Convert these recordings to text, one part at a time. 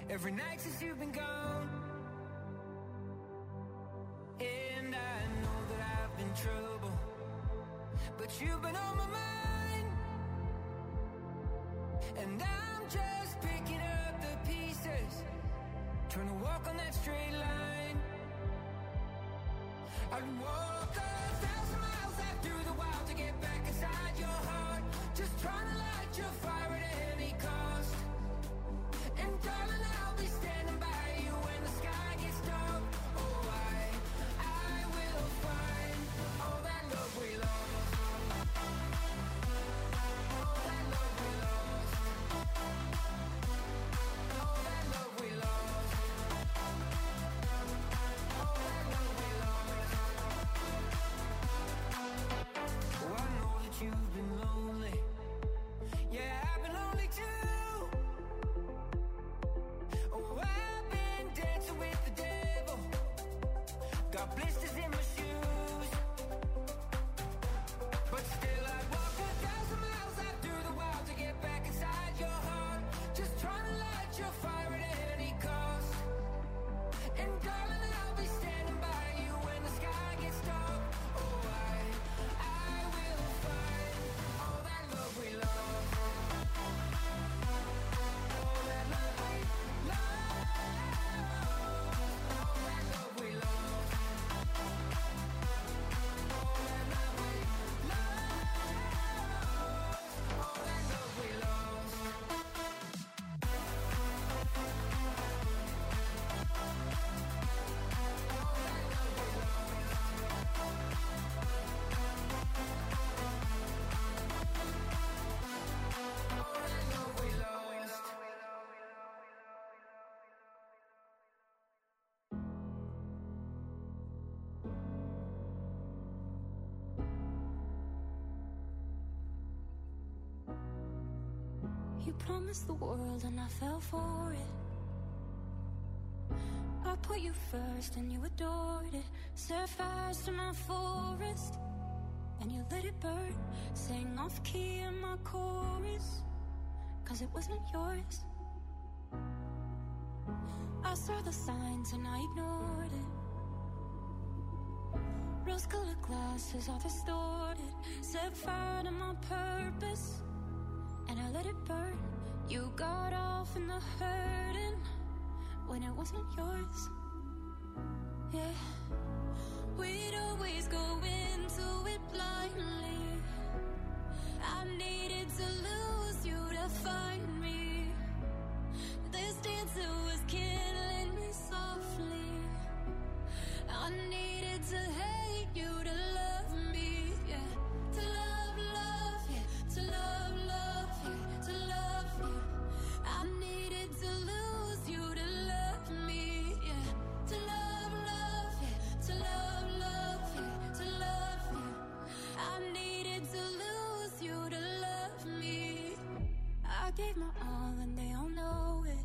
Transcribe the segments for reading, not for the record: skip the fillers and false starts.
every night since you've been gone. And I know that I've been trouble, but you've been on my mind. And I'm just picking up the pieces, trying to walk on that straight line. I'd walk 1,000 miles out through the wild to get back inside your heart, just trying to light your fire at any cost. And darling, I'll be standing by you when the sky gets dark. Oh, I will find all that love we lost. All that love we lost. All that love we lost. All that love we lost. Oh, I know that you've been lonely. Yeah, I've been lonely too. Oh, I've been dancing with the devil, got blisters in my shoes, but still I'd walk 1,000 miles out through the wild to get back inside your heart, just trying to light your fire at any cost. And darling, I'll be standing by you when the sky gets dark. Oh, I will find all that love we lost. All that love we lost. All that love we lost. All that love we lost. All that love we lost. You promised the world and I fell for it. I put you first and you adored it. Set fires to my forest and you let it burn. Sang off key in my chorus, 'cause it wasn't yours. I saw the signs and I ignored it. Rose-colored glasses all distorted. Set fire to my purpose and I let it burn. You got off in the hurting when it wasn't yours. Yeah, we'd always go into it blindly. I needed to lose you to find me. This dancer was killing me softly. I needed to hate you to love me. Yeah, to love, yeah, to love, yeah, to love you. I needed to lose you to love me. Yeah, to love, yeah, to love, yeah, to love you. I needed to lose you to love me. I gave my all and they all know it.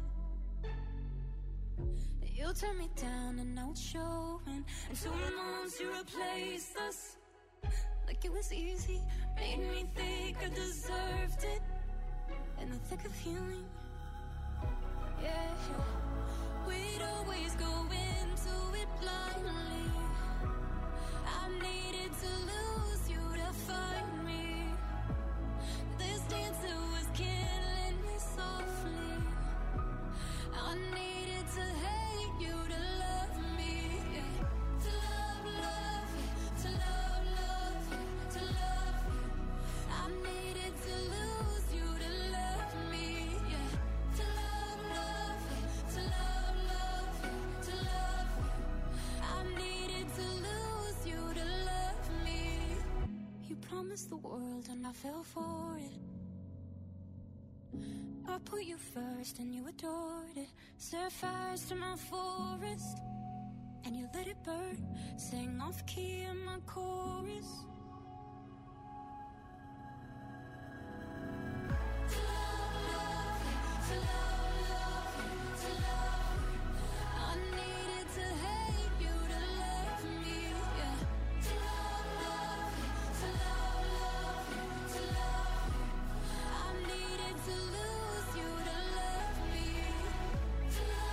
You turned me down and now it's showing. And 2 months you replaced us like it was easy. Made me think I deserved it in the thick of healing. Yeah, we'd always go into it blindly. I needed to lose you to find me. This dancer was killing me softly. I needed to hate you to love me. Yeah, to love, yeah, to love, yeah, to love you. I needed to lose you to love me. Yeah, to love, yeah, to love, yeah, to love you. I needed to lose you to love me. You promised the world and I fell for it. I put you first and you adored it. Set fires to my forest and you let it burn. Sang off key in my chorus. To love, to love, to love. I needed to hate you to love me. Yeah, to love, to love, to love. I needed to lose you to love me. To love.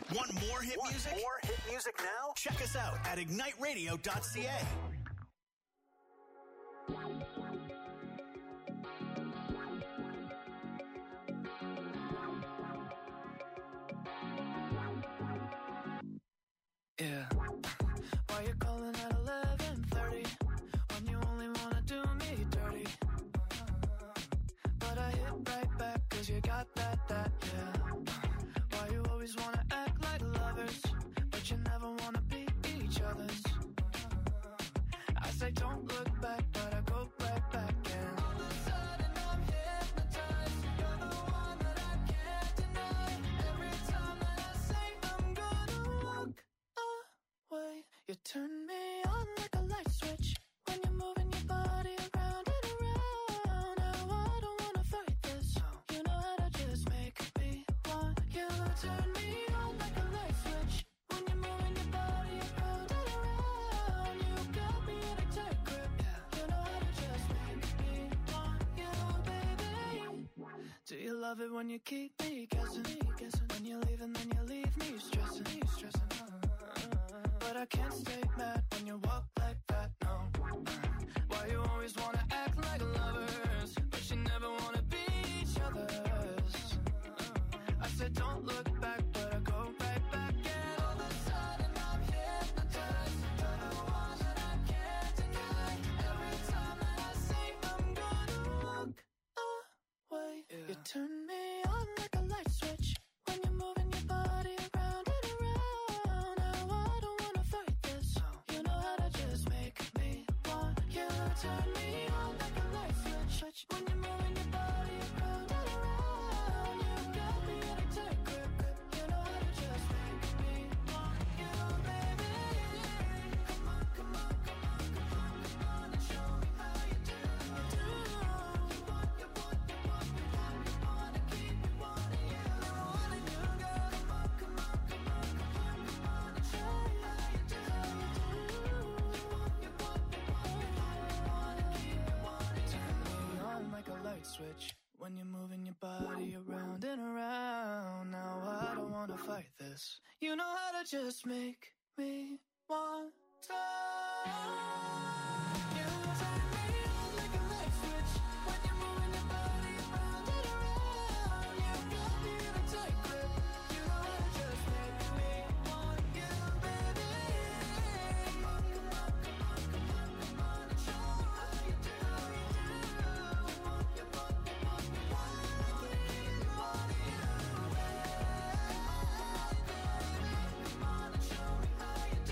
Want more hit music? More hit music now? Check us out at igniteradio.ca. Yeah. Why you calling at 11:30 when you only wanna do me dirty? But I hit right back 'cause you got that, yeah. Why you always wanna act like lovers, but you never wanna be each other's? I say don't look back, but I go right back and all of a sudden I'm hypnotized. You're the one that I can't deny. Every time that I say I'm gonna walk away, you turn me on like a light switch when you're moving your body around and around. Now I don't wanna fight this. You know how to just make me want you. Turn me on like a light switch when you're moving your body around and around. You got me in a tight grip. You know how to just make me want you, baby. Do you love it when you keep me guessing? When you leave and then you leave me stressing. But I can't stay mad when you walk like that, no. Why you always wanna act like lovers, but you never wanna be each other's? I said don't look back, but I go right back and all of a sudden I'm hypnotized. You're the one that I can't deny. Every time that I say I'm gonna walk away, you turn me on like a light switch when you're moving your body around and around. Now I don't wanna fight this. You know how to just make me want you. Turn me on like a light switch when you're moving your body around and around. You got me in a tight grip. You know how to just make me want you, baby. Come on, come on, come on, come on, come on and show me how you do. You want to keep me wanting you. Wanting you, girl. Come on, come on, come on, come on, come on and show me how you do. You want to keep me wanting. Turn me on like a light switch when you're moving your body around and around. Now I don't wanna fight this. You know how to just make me want to. You turn me on like a light switch when you're moving your body around and around. You got me in a tight grip. You know how to just make me want you, baby. Come on, come on, come on, come on, come on and show me how you do. You want to keep me wanting you. Come on and show me how you do.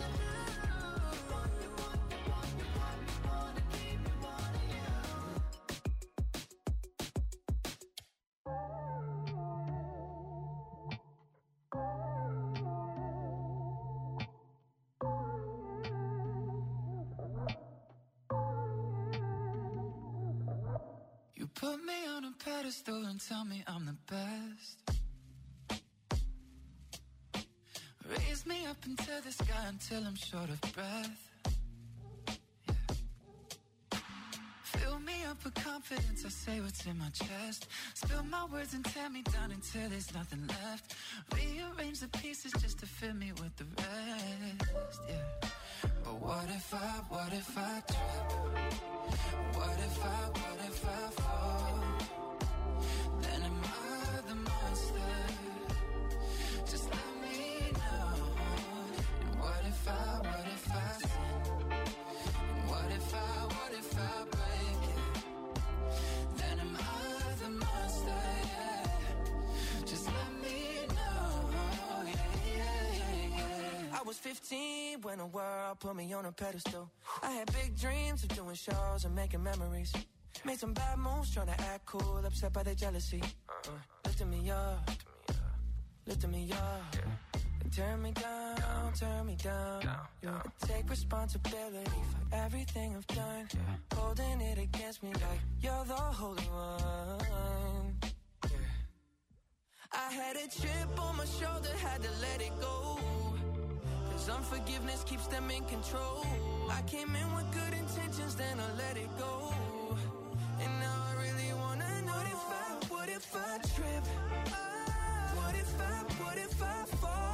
You put me on a pedestal and tell me I'm the best. Raise me up into the sky until I'm short of breath. Yeah. Fill me up with confidence, I say what's in my chest. Spill my words and tear me down until there's nothing left. Rearrange the pieces just to fill me with the rest. Yeah. But what if I trip? What if I fall? Then am I the monster? Just let me know. And what if I sin? And what if I break it? Then am I the monster? Yeah. Just let me know. Yeah. I was 15 when the world put me on a pedestal. I had big dreams of doing shows and making memories. Made some bad moves trying to act cool, upset by their jealousy. Lifting me up, lifting me up. And turn me down. Yeah. I take responsibility for everything I've done. Holding it against me like you're the holy one. I had a chip on my shoulder, had to let it go. 'Cause unforgiveness keeps them in control. I came in with good intentions, then I let it go. And now I really wanna know what if I trip? What if I fall?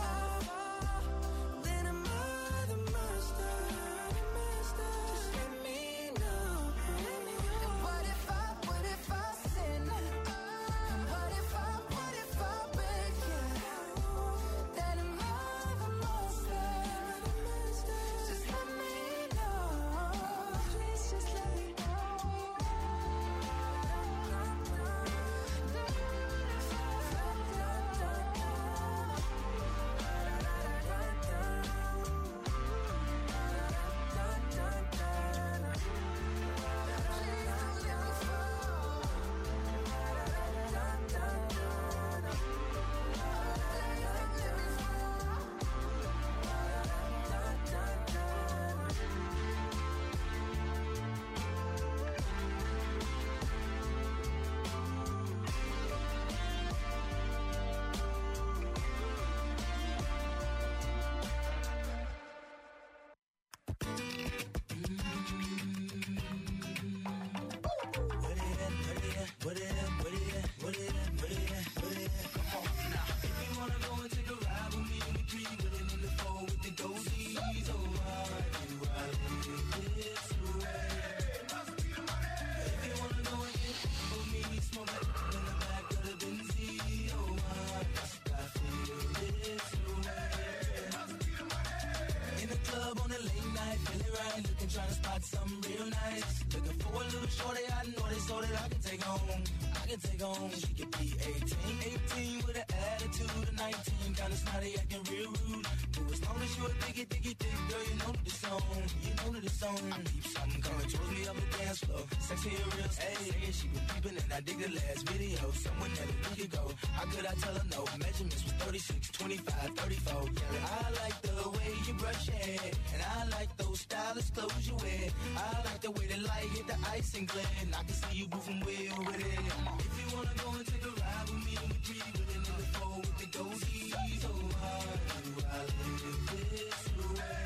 feeling right, looking, trying to spot something real nice. Looking for a little shorty, I know they so that I can take home. I can take home, she could be 18 with an attitude of 19, kinda snotty, acting real rude. But as long as you a thick, girl, you know the song. You know the song. I peep something coming towards me up the dance floor. Sexy and real, hey, she was peeping and I dig the last video. Someone that a week ago. How could I tell her no? Measurements was 36, 25, 34. Yeah, I like the way you brush your hair, and I like those stylish clothes you wear. I like the way the light hit the ice and glare, and I can see you moving way over there. If you wanna go and take a ride with me, we three with it in the four with the goatees. So how do I live this way?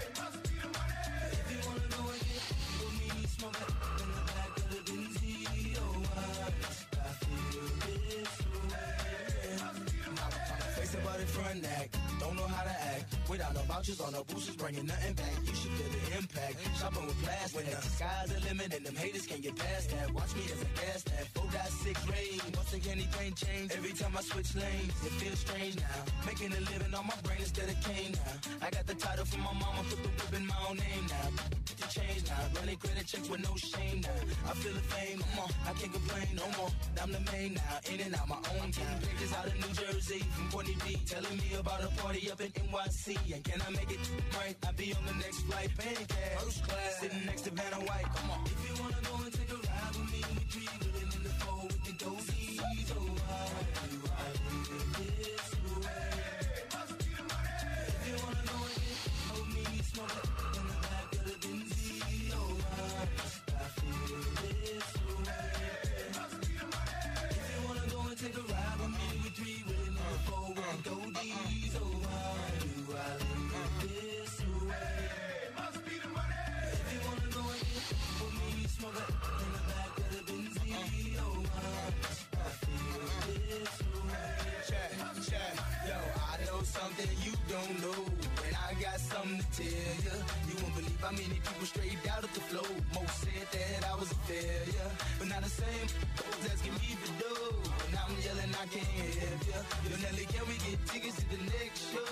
If you wanna go and get with me, smoke it in the back of the Benzie. Oh, I feel this way. Face about it front act, don't know how to act. Without no vouchers or no boosters, bringing nothing back. You should feel the impact. Shopping with plastic. When the sky's the limit and them haters can't get past that. Watch me as a gas that 4.6 rain. Once again, anything change. Every time I switch lanes, it feels strange now. Making a living on my brain instead of cane now. I got the title from my mama, put the whip in my own name now. Get the change now. Running credit checks with no shame now. I feel the fame, come on. I can't complain no more. I'm the main now. In and out my own town. Pages out of New Jersey from Courtney B. Telling me about a party up in NYC. And can I make it right? I'll be on the next flight, paying cash. First class, sitting next to Vanna White. Come on. If you wanna go and take a ride with me, we three willing in the four with the dozies. Oh, how do I live this way? If you wanna go and get with me, smoke it in the back of the Benzie. Oh, I feel this way. If you wanna go and take a ride with me, we three willing in the four with the dozies. Oh, how do I live this way? Must be the money. If you wanna go and get with me, smoke it in the back of the Benzie. Oh, I feel this way. Check. Yo, I know something you don't know, and I got something to tell you. You won't believe how many people straight out of the flow. Most said that I was a failure, but now the same folks asking me for dough. And I'm yelling, I can't help you. Yo, Nelly, can we get tickets to the next show?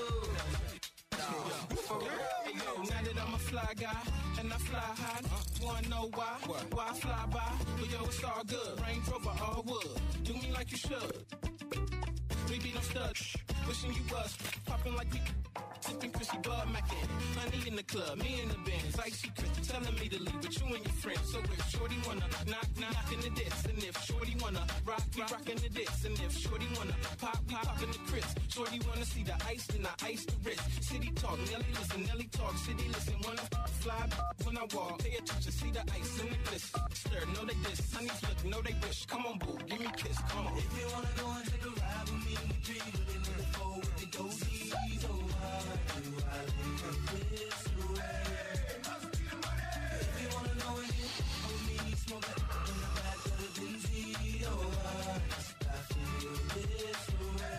Hey, yo, now that I'm a fly guy and I fly high, wanna know why? Why I fly by? But yo, it's all good. Range Rover, all wood. Do me like you should. We be no studs. Wishing you was popping like we sipping Chrissy Bud Mackin. Honey in the club, me in the Benz, icy Chris telling me to leave with you and your friends. So if Shorty wanna knock in the diss, and if Shorty wanna rock, we rockin' the diss, and if Shorty wanna pop, we poppin' the Chris. Shorty wanna see the ice, then I ice the wrist. City talk, Nelly listen, Nelly talk, city listen. Wanna fly when I walk, pay attention, see the ice and the bliss. Stir, know they diss, honeys look, know they wish. Come on, boo, give me a kiss, come on. If you wanna go and take a ride with me, we three really in the four with the dozies. Oh, how do I live this way? If you wanna go and get with me, smoke it in the back of the Benzie. Oh, I feel this way.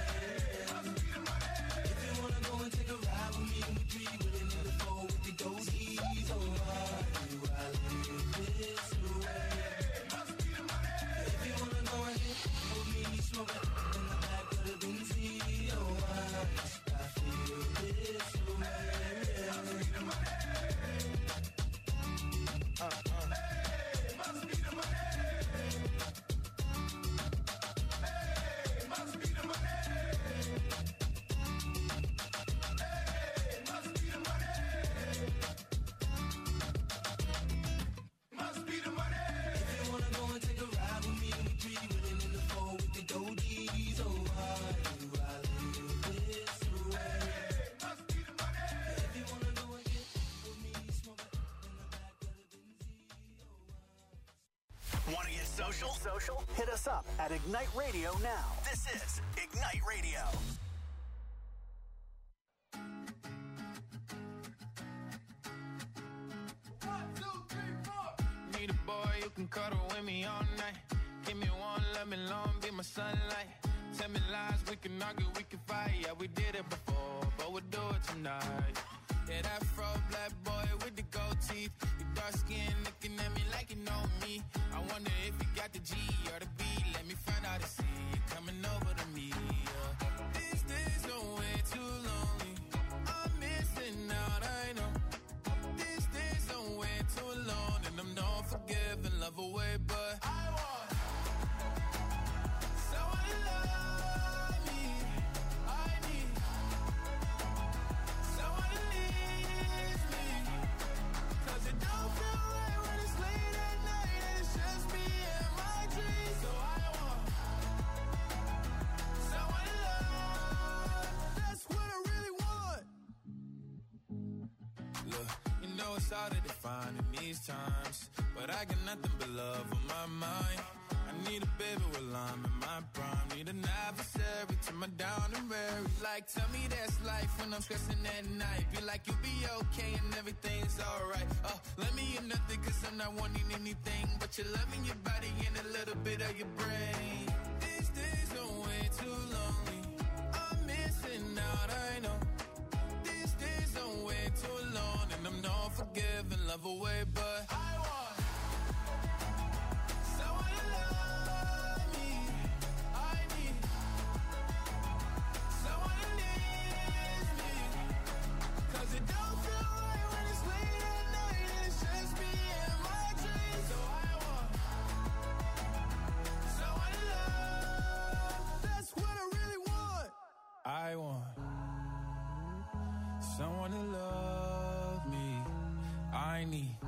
If you wanna go and take a ride with me, we three really in the four with the dozies. Oh, how do I live this way? If you wanna go and get with me, smoke it in the back of the Benzie. Oh, I feel this way. Must be the money. Must be the money. Must be the money. Must be the money. If you wanna go and take a ride with me, we three willing in the four with the goatees. Oh, how do I live this way? Must be the money. If you wanna go and get with me, smoke it in the back of the Benzie. Want to get social? Hit us up at Ignite Radio now. This is Ignite Radio. Need a boy who can cuddle with me all night. Give me one, let me long, be my sunlight. Tell me lies, we can argue, we can fight. Yeah, we did it before, but we'll do it tonight. Yeah, that fro black boy with the gold teeth. Your dark skin looking at me like you know me. I wonder if you got the G or the B. Let me find out and see you coming over to me. Yeah. These days are way too lonely. I'm missing out, I know. These days look, you know it's hard to define in these times, but I got nothing but love on my mind. I need a baby while I'm in my prime. Need an adversary to my down and weary. Like, tell me that's life when I'm stressing at night. Be like, you'll be okay and everything's alright. Let me in nothing cause I'm not wanting anything but your love in your body and a little bit of your brain. These days are way too lonely. I'm missing out, I know. These days are way too long and I'm not forgiving, love away, but I want someone to love me. I need someone who needs me. Cause it don't feel right when it's late at night and it's just me and my dreams. So I want someone to love. That's what I really want. I want someone to love me. I need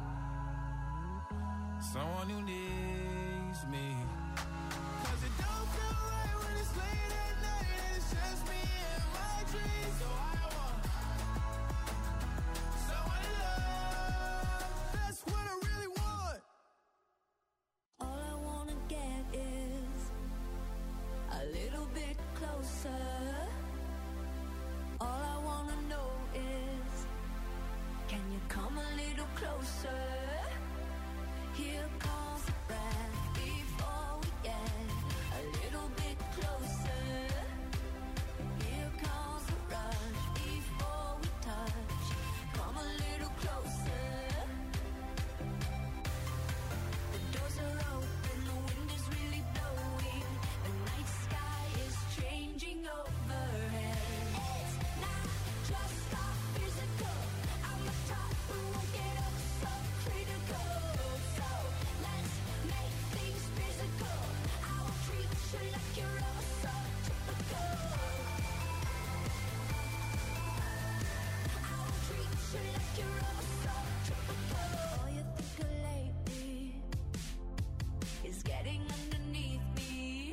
someone who needs me. Cause it don't feel right when it's late at night and it's just me and my dreams. So I want someone to love. That's what I really want. All I wanna get is a little bit closer. All I wanna know is, can you come a little closer? Here comes the breath before we get a little bit closer. Here comes the rush before we touch. Come a little closer. The doors are open, the wind is really blowing. The night sky is changing overhead. It's not just our physical. I'm the top, we won't get up so critical. So let's make things physical. I will treat you like you're all so typical. I will treat you like you're all so typical. All you think of lately is getting underneath me.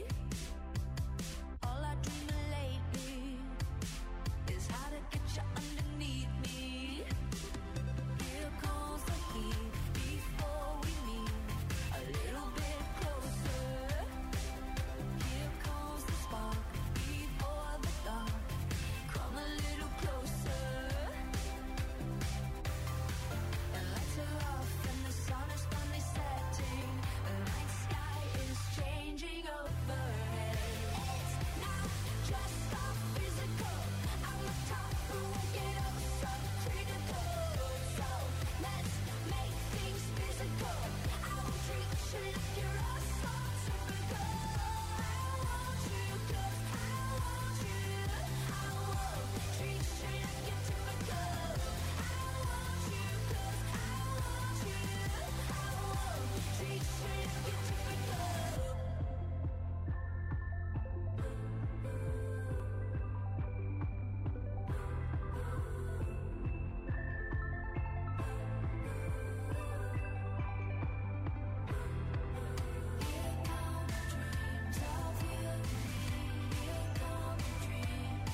All I dream of lately is how to get you underneath me. Here comes the heat before we meet. A little bit closer. Here comes the spark before the dark. Come a little closer. The lights are off and the sun is finally setting. The night sky is changing overhead. It's not just our physical. I'm the top, we won't get up so critical. So let's make things physical. I will treat you like you're all so typical. I want you 'cause I want you. I won't treat you like you're typical. I want you 'cause I want you. I won't treat you like you're typical. Here come dreams of you. Here come dreams.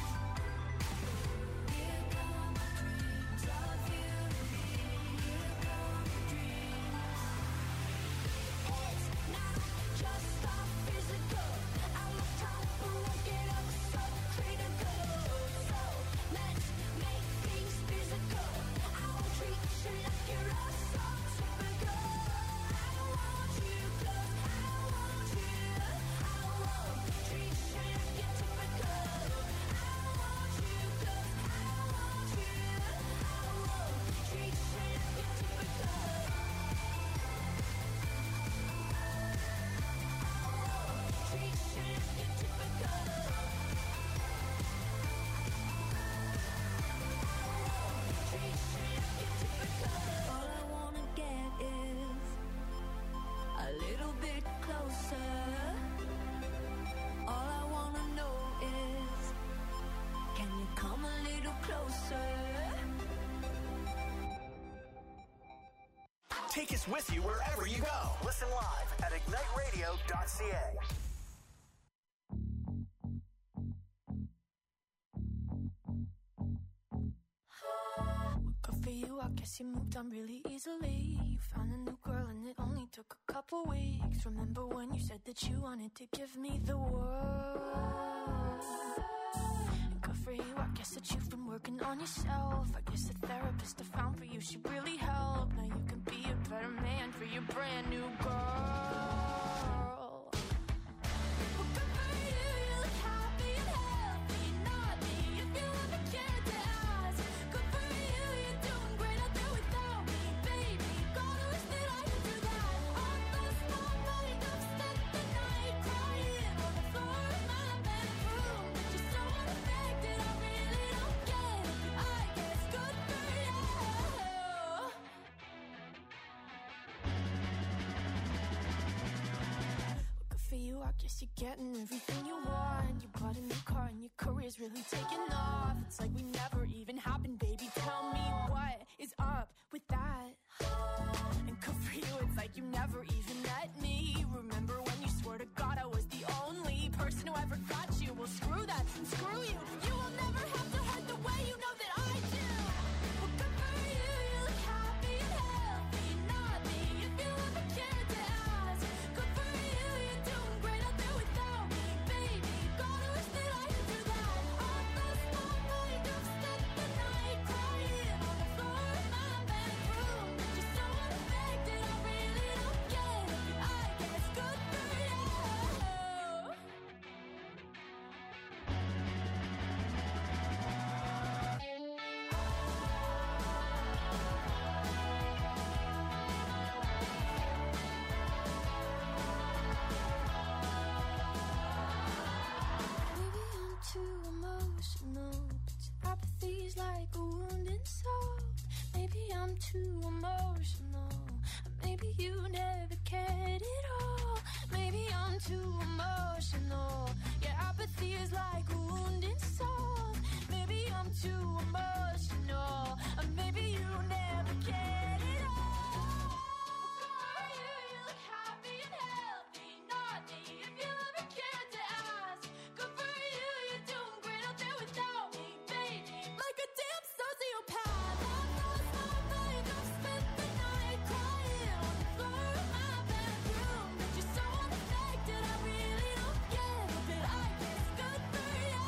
Here come dreams of you. Here come dreams. It's not just our physical. I'm the top, we won't get up so critical. So let's make things physical. I will treat you like you're all so typical. I want you 'cause I want you. I won't treat you like you're typical. I want you 'cause I want you. I won't treat you like you're typical. Treat you like you're typical. Treat you like you're typical. All I wanna get is a little bit closer. All I wanna know is, can you come a little closer? Take us with you wherever you go. Listen live at igniteradio.ca. Good for you, I guess you moved on really easily. You found a new girl and it only took a couple weeks. Remember when you said that you wanted to give me the world? And good for you, I guess that you've been working on yourself. I guess the therapist I found for you should really help. Now you can be a better man for your brand new girl. I guess you're getting everything you want. You bought a new car and your career's really taking off. It's like we never even happened, baby. Tell me what is up with that? And good for you, it's like you never even met me. Remember when you swore to God I was the only person who ever got you? Well, screw that, screw you. You will never have to hurt the way you know that I do. Well, good for you, you look happy and healthy. Not me, if you ever cared to ask. Good for you, you're doing great out there without me, baby. Gotta wish that I could do that. I lost my mind, I've spent the night crying on the floor of my bedroom. You're so unaffected, I really don't get it. I guess good for you. Maybe I'm too emotional, but your apathy's like a wounded soul. Maybe I'm too emotional, maybe you never cared at all. Maybe I'm too emotional, your apathy is like a wounded soul. Maybe I'm too emotional, maybe you never cared at all. You look happy and healthy, not me, if you ever cared to ask. Good for you, you're doing great out there without me, baby. Like a damn sociopath, I've lost my mind, I've spent the night crying on the floor of my bedroom. But you're so unaffected, I really don't get it, but I guess good for you.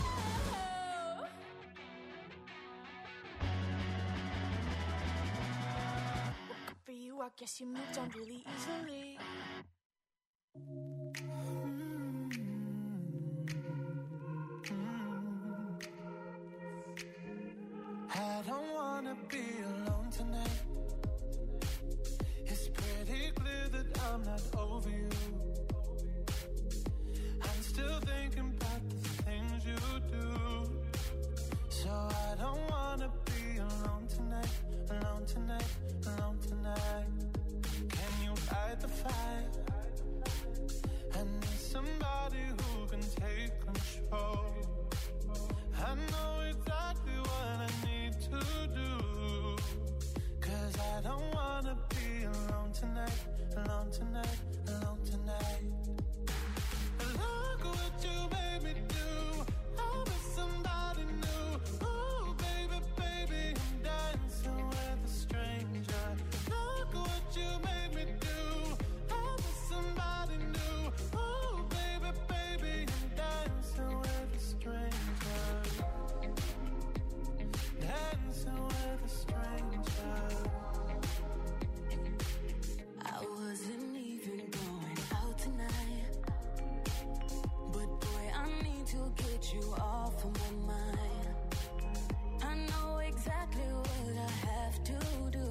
Well, good for you, I guess you moved on really easily. I don't wanna be alone tonight. It's pretty clear that I'm not over you. I'm still thinking about the things you do. So I don't wanna be alone tonight, alone tonight, alone tonight. Can you fight the fight? I need somebody who can take control. I know exactly what I need to do. 'Cause I don't wanna be alone tonight, alone tonight, alone tonight. Look what you made me do. I was somebody new. Ooh, baby, baby, I'm dancing with a stranger. Look what you made me do. I was somebody new. Ooh, baby, baby, I'm dancing with a stranger. Dancing with a stranger. I wasn't even going out tonight, but boy, I need to get you off of my mind. I know exactly what I have to do.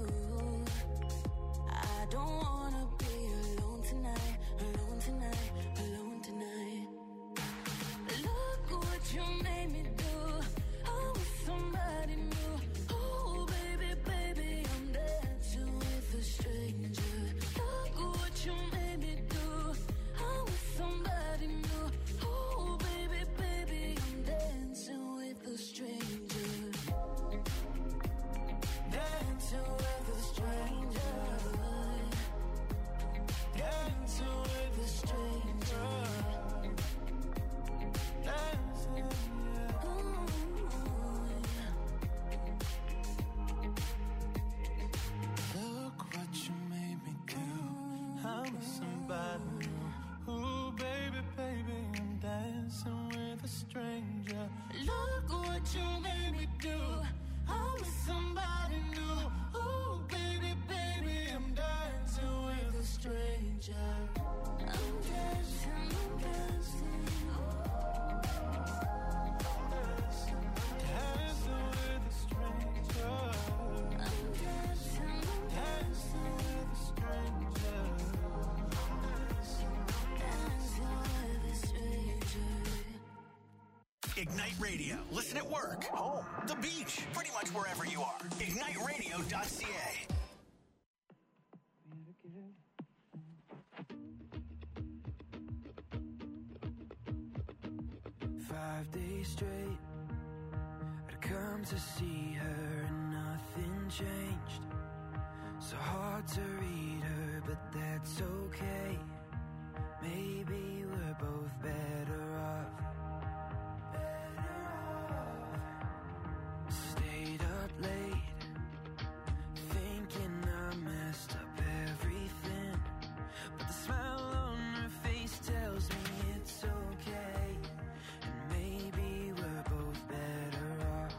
I don't wanna be alone tonight, alone tonight, alone tonight. Look what you made me do. I was somebody new. Oh, baby, baby, I'm dancing with a stranger. Look what you made me do. I was somebody new. Oh, baby, baby, I'm dancing with a stranger. Dancing with a stranger. with somebody new. Ooh, baby, baby, I'm dancing with a stranger. Look what you made me do. I'm with somebody new. Ooh, baby, baby, I'm dancing with a stranger. I'm dancing, I'm dancing. Dancing with a stranger. I'm dancing with a stranger. Dancing with a stranger. Ignite Radio. Listen at work, home, the beach, pretty much wherever you are. IgniteRadio.ca. 5 days straight, I'd come to see her and nothing changed. So hard to read her, but that's okay. Maybe we're both better off. Stayed up late, thinking I messed up everything. But the smile on her face tells me it's okay. And maybe we're both better off.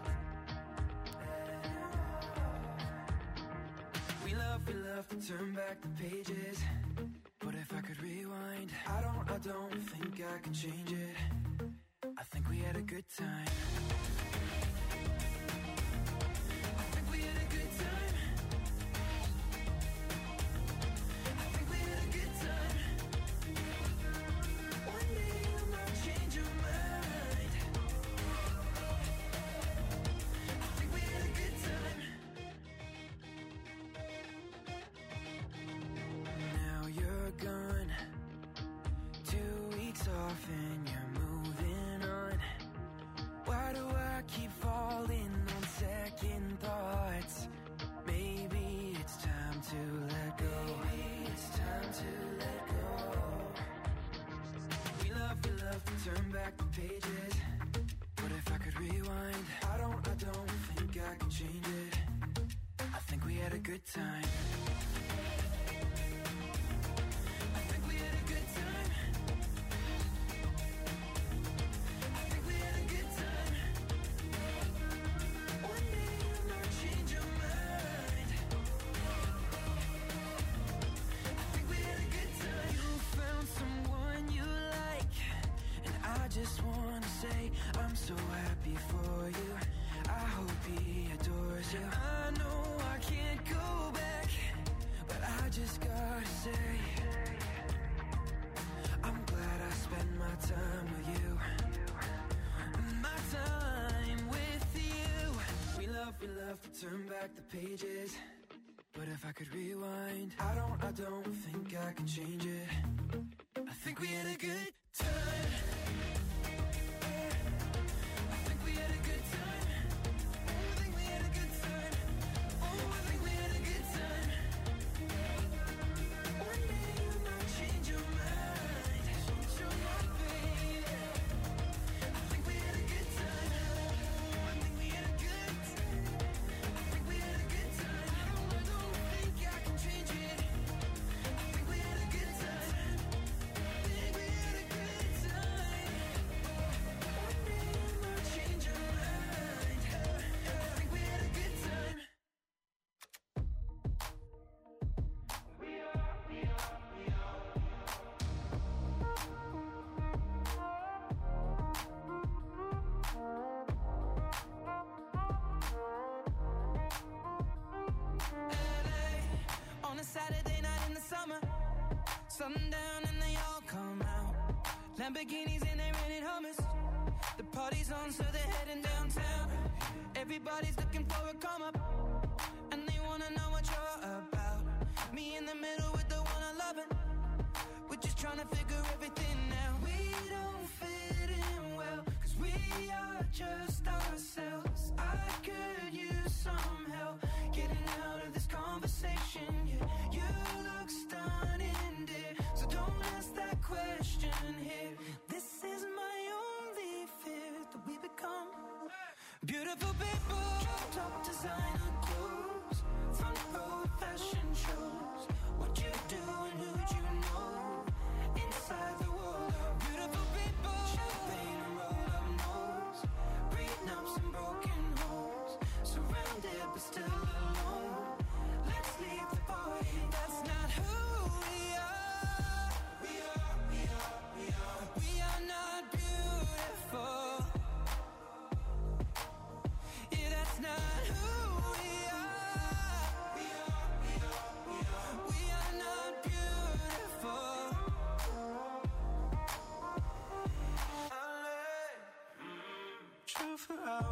We love to turn back the pages. But if I could rewind, I don't think I could change it. I think we had a good time. And you're moving on. Why do I keep falling on second thoughts? Maybe it's time to let go. Maybe it's time to let go. We love to turn back the pages. But if I could rewind, I don't think I could change it. I think we had a good time. Just wanna say I'm so happy for you. I hope he adores you. I know I can't go back, but I just gotta say I'm glad I spent my time with you. My time with you. We love to turn back the pages. But if I could rewind, I don't think I can change it. I think we had a good time. Saturday night in the summer, sundown and they all come out. Lamborghinis and they rented Hummers. The party's on, so they're heading downtown. Everybody's looking for a come up, and they wanna know what you're about. Me in the middle with the one I love it. We're just trying to figure everything out. We don't fit in well, 'cause we are just ourselves. I could use some help getting out of this conversation. Yeah, you look stunning, dear, so don't ask that question here. This is my only fear, that we become beautiful people. Top designer clothes, front row fashion shows. What you do and who'd you know?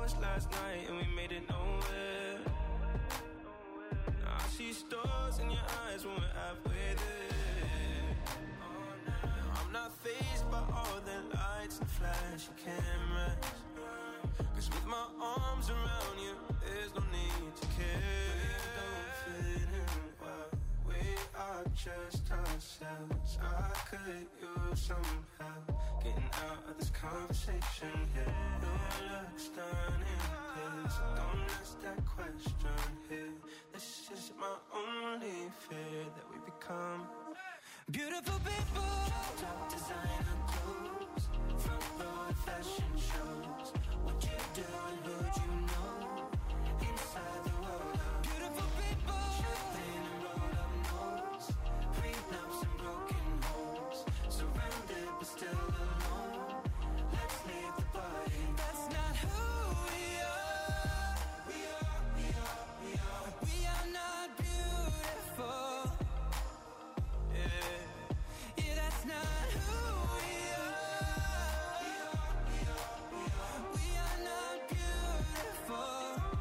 hours last night and we made it nowhere. Now I see stars in your eyes when we're halfway there. I'm not fazed by all the lights and flashy cameras, 'cause with my arms around you, there's no need to care. We don't fit in well, we are just ourselves. I could use some help getting out of this conversation here. Your looks stunning here, so don't ask that question here. This is my only fear, that we become beautiful people. Top designer clothes, front row at fashion shows. What you do and who'd you know? Inside the world of beautiful people. Champagne and rolled up nose, prenups and broken homes. Surrounded but still alone. Let's leave the party. That's not who we are. We are not beautiful. Yeah, that's not who we are. We are not beautiful.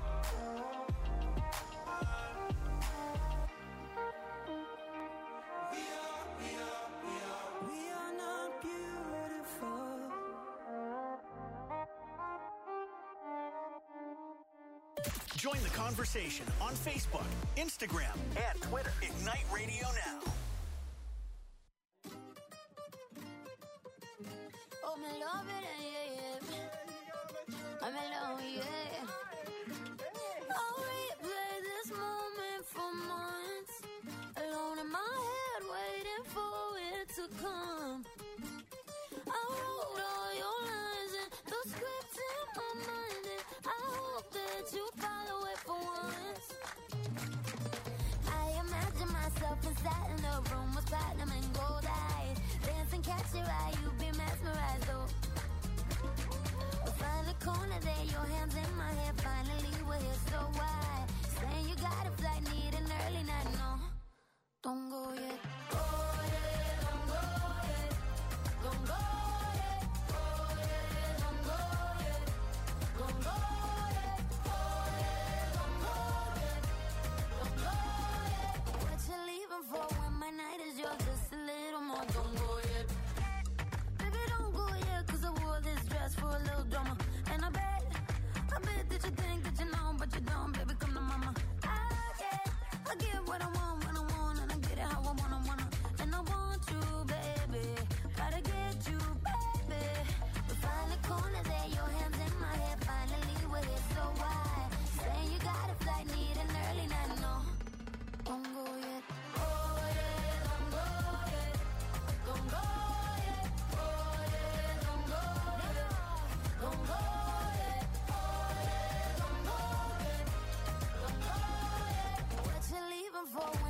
We are not beautiful. Join the conversation on Facebook, Instagram, and Twitter. Ignite Radio Now. Oh, me love it, yeah. I'm alone, yeah. I'll replay this moment for months. Alone in my head, waiting for it to come. I wrote all your lines and the script in my mind, and I hope that you follow it for once. I imagine myself inside in the room with platinum and gold eyes. Dance and catch your eye, you be mesmerized, though. Find the corner there, your hands in my hair. Finally, we're here, so why? Saying you got a flight, need an early night, no. Don't go yet. Oh, yeah, don't go yet. Don't go yet. Oh, yeah, don't go yet. Don't go yet. Oh, yeah, don't go yet. Don't go yet. What you leaving for when my night is yours? Just a little more. Don't go yet. Baby, don't go yet, 'cause I wore this dress for a little drama. And I bet that you think that you know, but you don't. Baby, come to mama. I get what I want when I want, and I get it how I wanna. And I want you, baby. Gotta get you, baby. We find the corner there, your hands in my hair. Finally, we're here, so why? Saying you got a flight, need an early night, no. Don't go yet. Oh, yeah, don't go yet. Don't go yet. Oh, yeah, don't go yet. Don't go yet. Oh, yeah, don't go yet. Don't go yet. What you leaving for when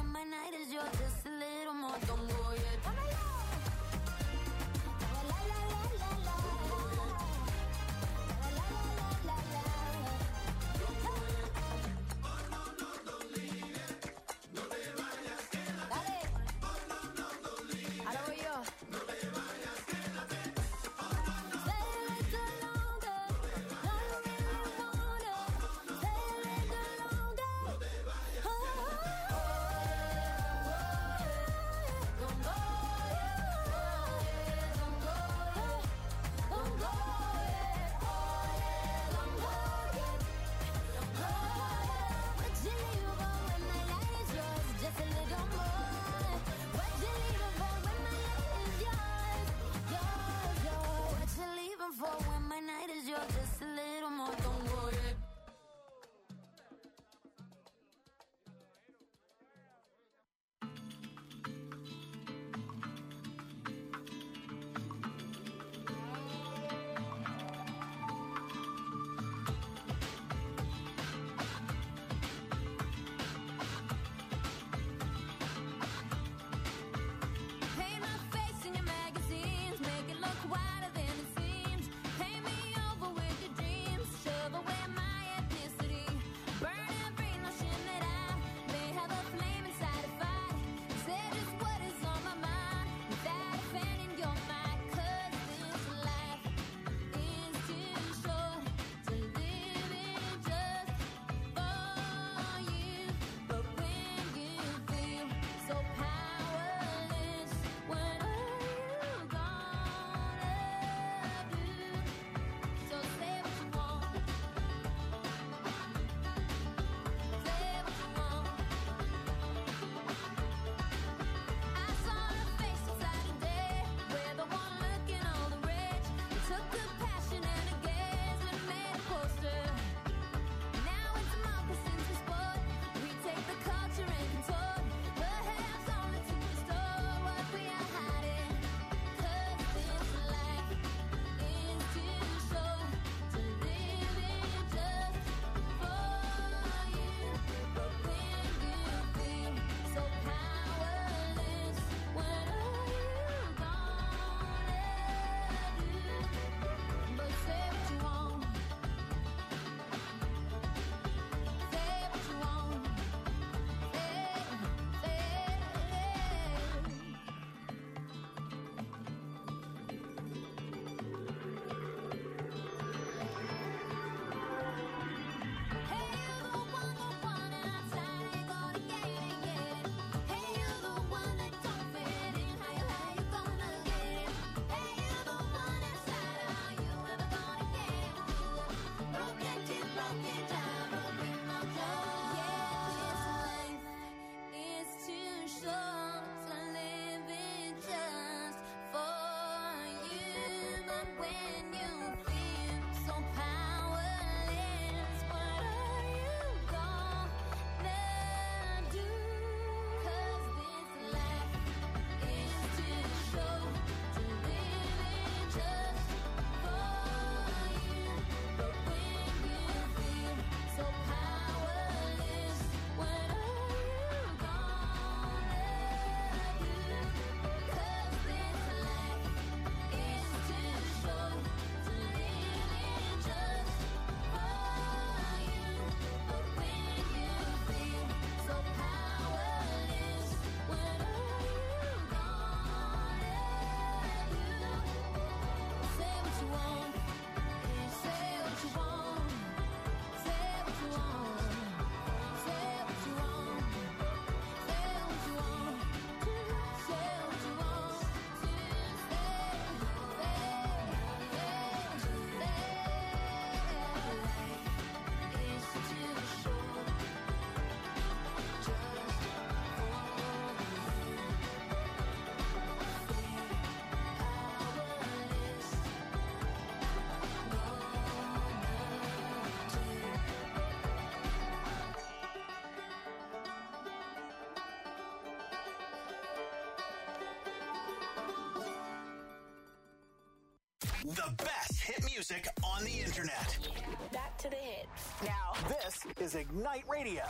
The best hit music on the internet. Back to the hits. Now, this is Ignite Radio.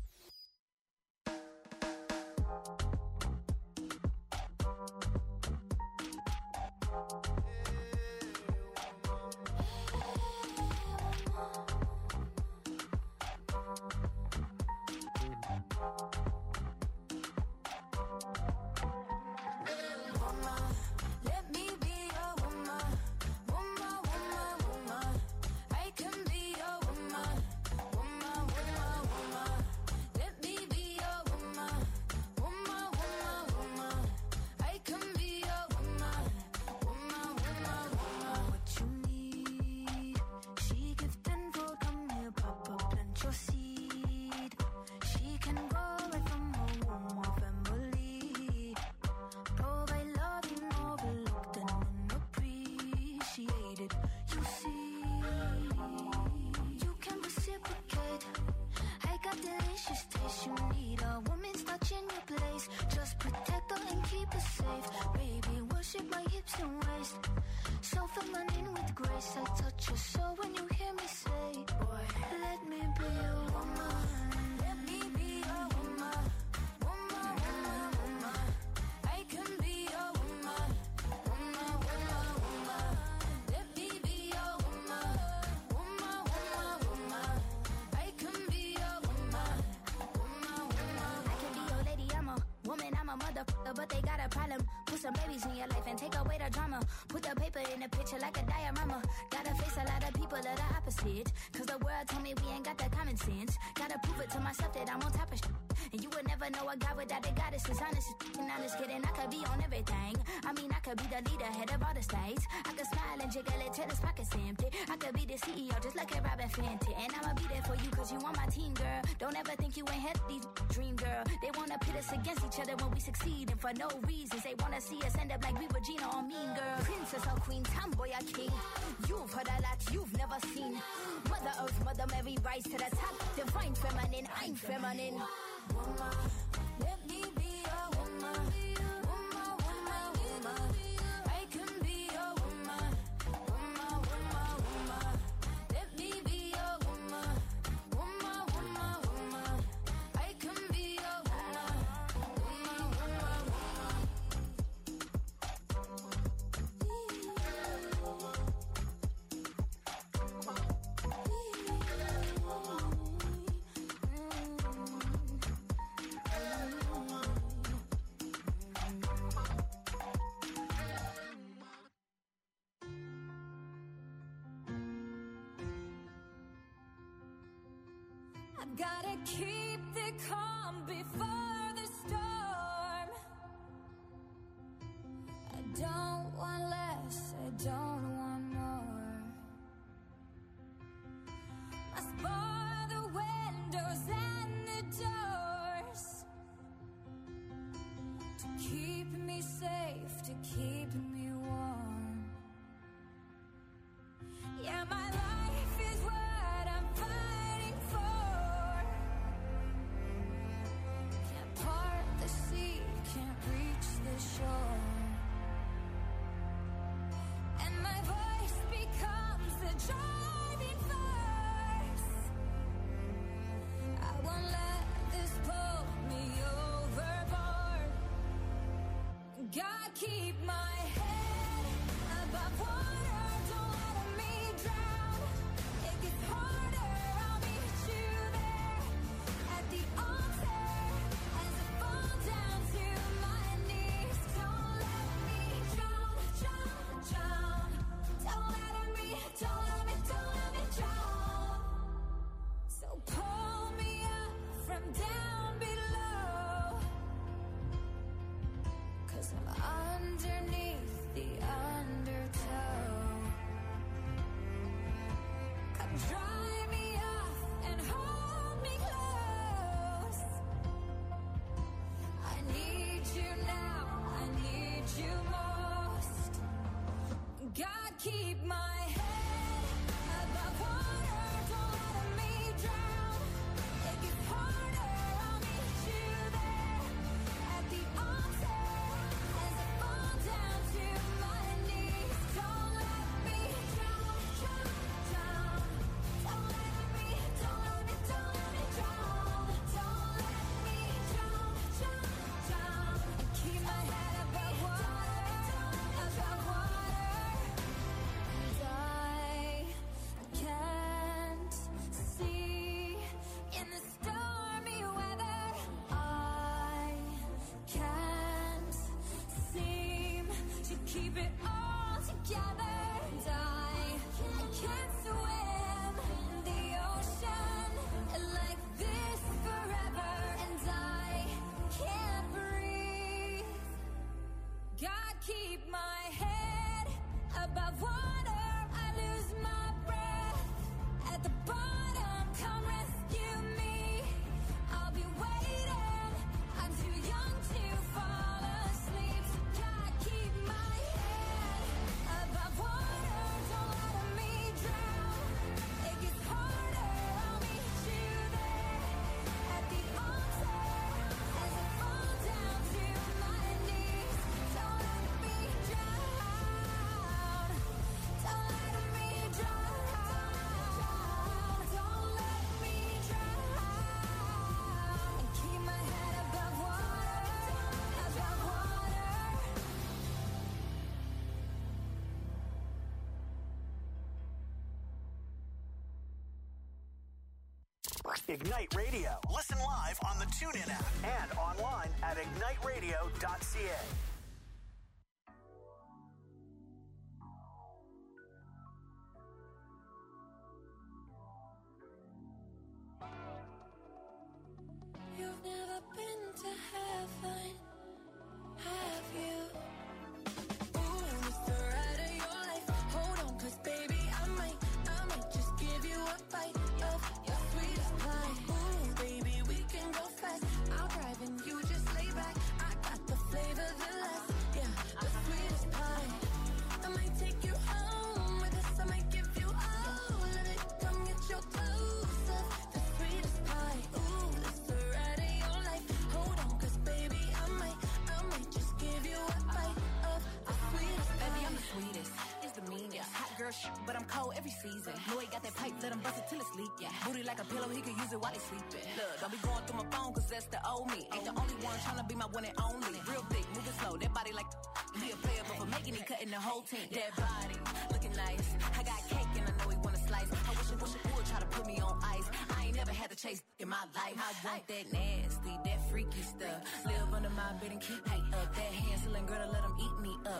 Let me be your woman, woman, woman, woman. I can be your woman, woman, woman, woman. Let me be your woman, woman, woman, woman. I can be your woman, woman, woman, woman. What you need, she gives tenfold. Come here, Papa, plant your seed. She can go right from her womb or family. Provide love in overlooked and unappreciated. You see, you can reciprocate. I got delicious taste. You need a woman's touch in your place. Just protect her and keep her safe. Baby, worship my hips and waist. So feminine with grace. I touch your soul when you hear me say, boy, let me be your woman. Let me be your woman. Woman, woman, woman. I can be your woman, woman, woman, woman. Let me be your woman, woman, woman, woman. I can be your woman, woman, woman. I can be your lady, I'm a woman, I'm a motherfucker, but they got a problem. Put some babies in your life and take away the drama. Put the paper in the picture like a diorama. Gotta face a lot of people that are opposite. Cause the world told me we ain't got the common sense. Gotta prove it to myself that I'm on top of shit. And you would never know a guy without a goddess is honest. And honest kidding, I could be on everything. I mean, I could be the leader, head of all the states. I could smile and jiggle it till his pockets empty. I could be the CEO just like a Robin Fenty. And I'ma be there for you cause you on my team, girl. Don't ever think you ain't had these dream, girl. They wanna pit us against each other when we succeed. And for no reasons, they wanna see us end up like we were Gina or Mean Girl. Princess or queen, tomboy or king. You've heard a lot you've never seen. Mother Earth, Mother Mary, rise to the top. Divine feminine, I'm feminine. Woman, let me be your woman. Woman, woman, woman. I can be your woman. Woman, woman, woman. Let me be your woman. Woman, woman, woman. I can be your woman. Woman, woman, woman. I've gotta keep the calm before the storm. I don't want less, I don't want more. Must bar the windows and the doors to keep me safe, to keep me warm. Yeah, my life is what I'm fighting for. Can't part the sea, can't reach the shore. And my voice becomes the driving force. I won't let this pull me overboard. God, keep my head above water, don't let me drown. It gets harder, I'll meet you there at the altar as I fall down to my knees. Don't let me drown, drown, drown. Don't let me drown. So pull me up from down below, 'cause I'm underneath the undertow. Come dry me off and hold me close. I need you now, I need you most. God, keep my head above water, don't let me drown. It gets harder, I'll meet you there at the altar as I fall down to my knees. Don't let me keep it all together. And I can't swim in the ocean like this forever. And I can't breathe. God, keep my head above water. I lose my breath at the bottom. Come rescue me. I'll be waiting. I'm too young to fall asleep. So God, keep my head above water. Don't let me drown. It gets harder. I'll meet you there at the altar as I fall down to my knees. Don't let me drown. Don't let me drown. Don't let me drown. And keep my head above water. Above water. Ignite Radio. Listen live on the TuneIn app and online at igniteradio.ca. You've never been to heaven, have you? Ooh, it's the ride of your life. Hold on, 'cause baby, I might just give you a bite of your sweetest pie. Ooh, baby, we can go fast. I'll drive and you just lay back. I got the flavor, the last, yeah, the sweetest pie. I might take you home with us. I might give you all of it. Come get your dose of the sweetest pie. Ooh, it's the ride of your life. Hold on, 'cause baby, I might just give you a bite of the sweetest pie. Baby, I'm the sweetest. It's the meanest. Hot girl shit, but I'm cold every season. Know he got that pipe, let him bust it till it's leak. Yeah. Booty like a pillow, he could use it while he sleeping. Look, don't be going through my phone, 'cause that's the old me. Ain't the only one tryna be my one and only. Real thick, moving slow, that body like he a player, but for making it, cutting the whole team. That body, looking nice. I got cake and I know he wanna slice. I wish it would try to put me on ice. I ain't never had to chase in my life. I want that nasty, that freaky stuff. Live under my bed and keep me up. That Hansel girl to let him eat me up.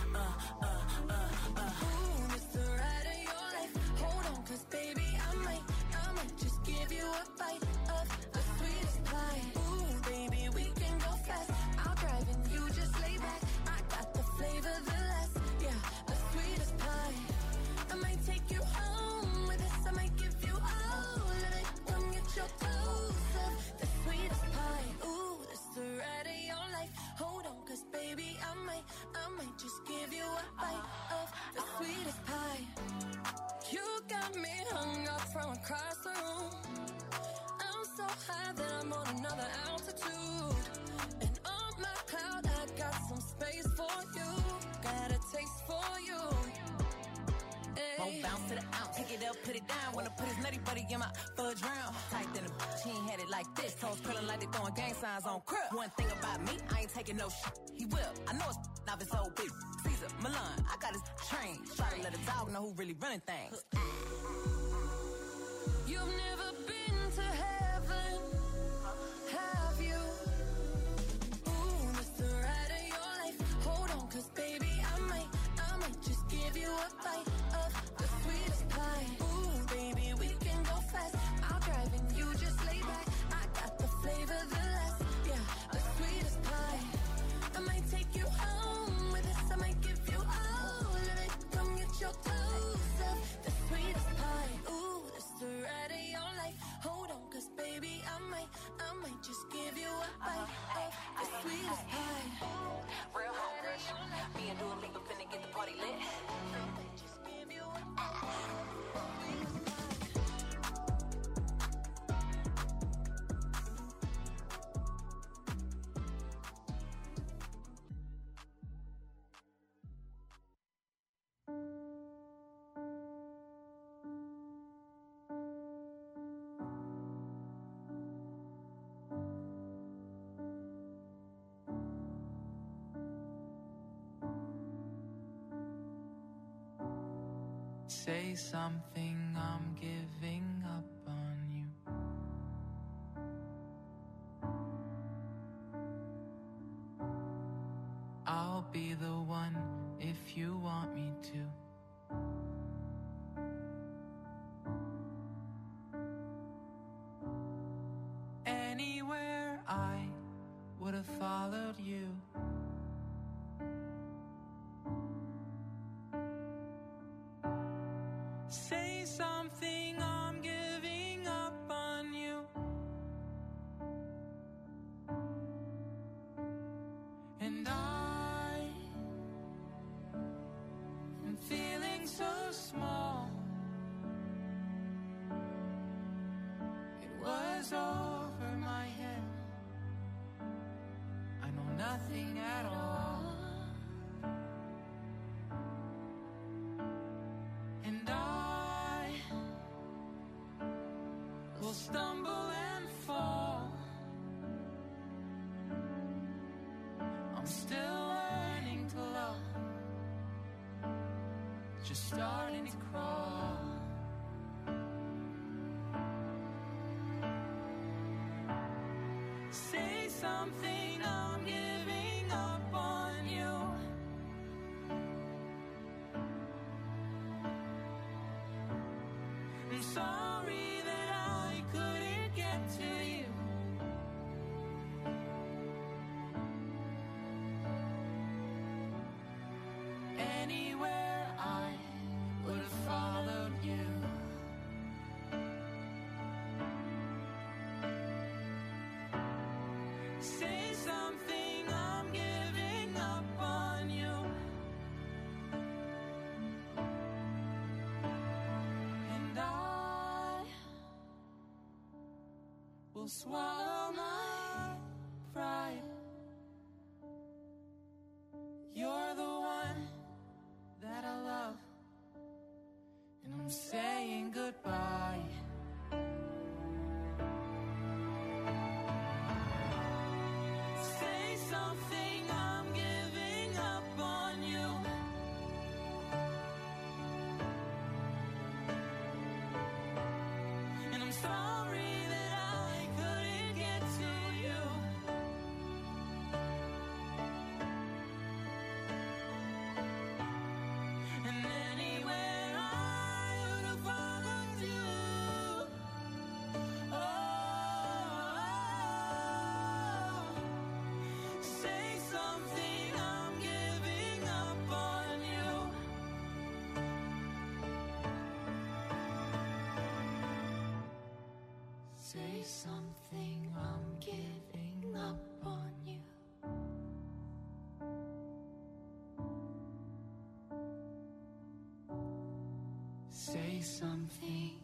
Ooh, it's the ride of your life. Hold on, 'cause baby, I might just give you a bite of the sweetest pie. Ooh, baby, we can go fast. I'll drive and you just lay back. I got the flavor, the last, yeah, the sweetest pie. I might take you home with us. I might give you all of it. Come get your dose of the sweetest pie. Ooh, it's the ride of your life. Hold on, 'cause baby, I might just give you a bite of the sweetest pie. You got me hung up from across the room. I'm so high that I'm on another altitude. And on my cloud, I got some space for you. Got a taste for you. Won't bounce to the ounce, take it up, put it down. Wanna put his nutty buddy in my fudge round. Tight than a bitch, he ain't had it like this. Toes curling like they throwing gang signs on crib. One thing about me, I ain't taking no shit. He will, I know it's not his old big. Caesar, Milan, I got his train. Try to let a dog know who really running things. You've never been to heaven, have you? Ooh, it's the ride of your life. Hold on, 'cause baby, I might just give you a bite of the sweetest pie. Ooh, baby, we can go fast. I'll drive and you just lay back. I got the flavor, the last, yeah, the sweetest pie. I might take you home with us. I might give you all of it. Come get your dose of the sweetest pie. Ooh, it's the ride of your life. Hold on, 'cause baby, I might just give you a bite of the sweetest pie. Real hot rush. Me and Dua Lipa finna get the party lit. Just give you a Say something, I'm giving up on you. I'll be the one if you want me to. Anywhere I would have followed you. Say something, I'm giving up on you. And I am feeling so small. It was over my head. I know nothing at all. And I will stumble and fall. I'm still learning to love, just starting to crawl. Say something, I'm giving up on you. I'm sorry that I couldn't get to you. Anywhere I would have followed you. Say something, I'm giving up on you. And I will swallow my pride. You're the one that I love, and I'm saying goodbye. Say something, I'm giving up on you. And I'm sorry that I couldn't get to you. And anywhere I would have followed you. Oh, say something, I'm giving up on you. Say something, I'm giving up on you. Say something.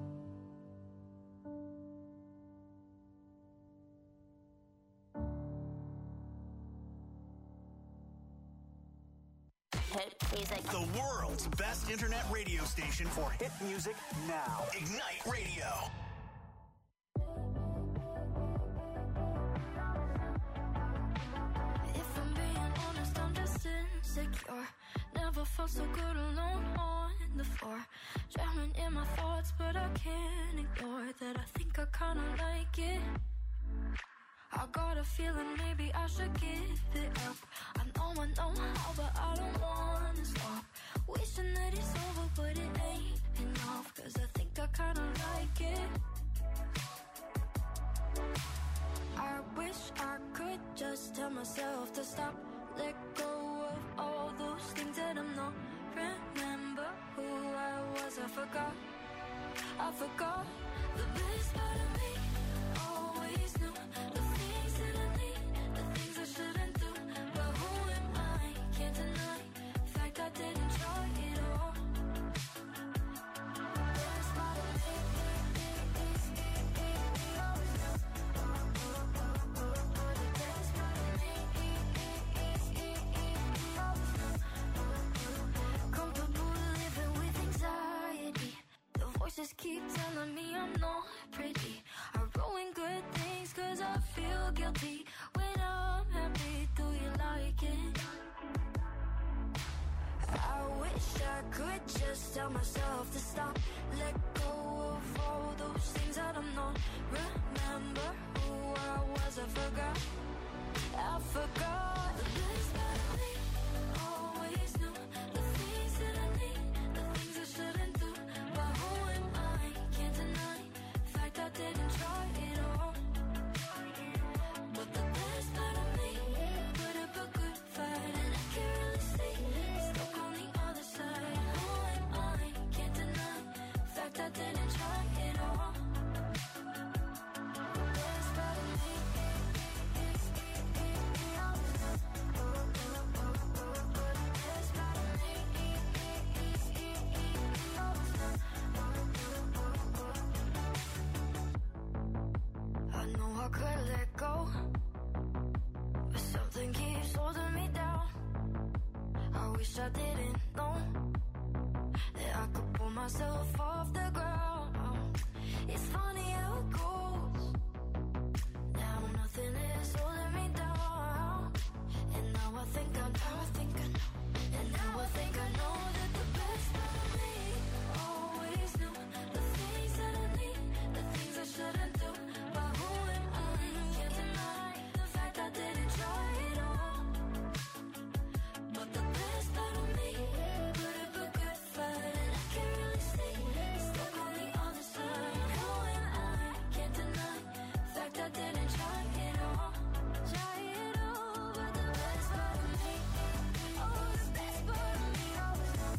Hit music. The world's best internet radio station for hit music now. Ignite Radio. If I'm being honest, I'm just insecure. Never felt so good alone on the floor. Drowning in my thoughts, but I can't ignore that. I think I kinda like it. I got a feeling maybe I should give it up. I know how, but I don't wanna stop. Wishing that it's over, but it ain't enough. Cause I think I kinda like it. I wish I could just tell myself to stop. Let go of all those things that I'm not. Remember who I was, I forgot the best part of me. Always knew the things that I need, the things I shouldn't do. But who am I? Can't deny the fact I didn't try it all. Best part of me is always knew. The best part of me is always knew. Comfortable living with anxiety. The voices keep telling me I'm not pretty. I ruin good things cause I feel guilty. When I'm happy, do you like it? I wish I could just tell myself to stop. Let go of all those things that I'm not. Remember who I was, I forgot. The best part of me, always knew wish I didn't know that I could pull myself off the ground. It's funny how it goes. Now nothing is holding me down. And now I think I know. And now I think I know that the best part of me always knew the things that I need, the things I shouldn't do. But who am I? Can't deny the fact I didn't try it all. But the best part of me put up a good fight, and I can't really see stuck on the other side. Who am I? Can't deny the fact I didn't try it all. Try it all, but the best part of me, oh, the best part of me always knows.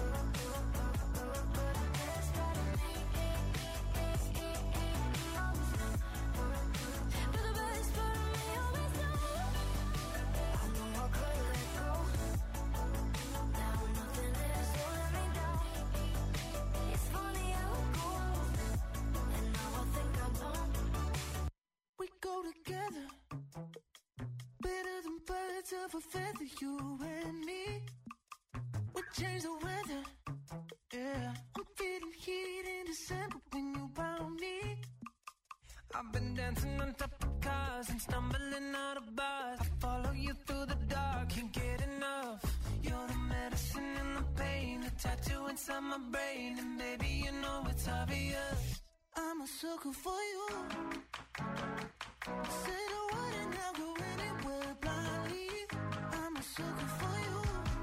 But the best part of me always knows. But the best part of me always knows. I know I could let go. Now nothing is holding me down. It's funny how it goes. And now I think I know. We go together, better than birds of a feather, you and me. We change the weather, yeah. I'm feeling heat in December when you found me. I've been dancing on top of cars and stumbling out of bars. I follow you through the dark, can't get enough. You're the medicine and the pain, the tattoo inside my brain. And baby, you know it's obvious, I'm a sucker for you. Say the word and I'll go anywhere blindly. I'm a sucker for you.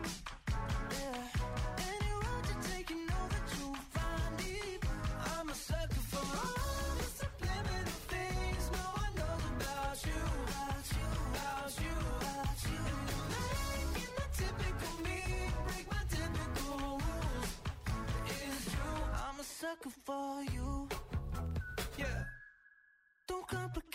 Yeah. Any road you take, you know that you'll find it. I'm a sucker for all the subliminal things no one knows about you. About you, about you, about you. And you're making the typical me break my typical rules. It's true, I'm a sucker for you. Yeah. Don't complicate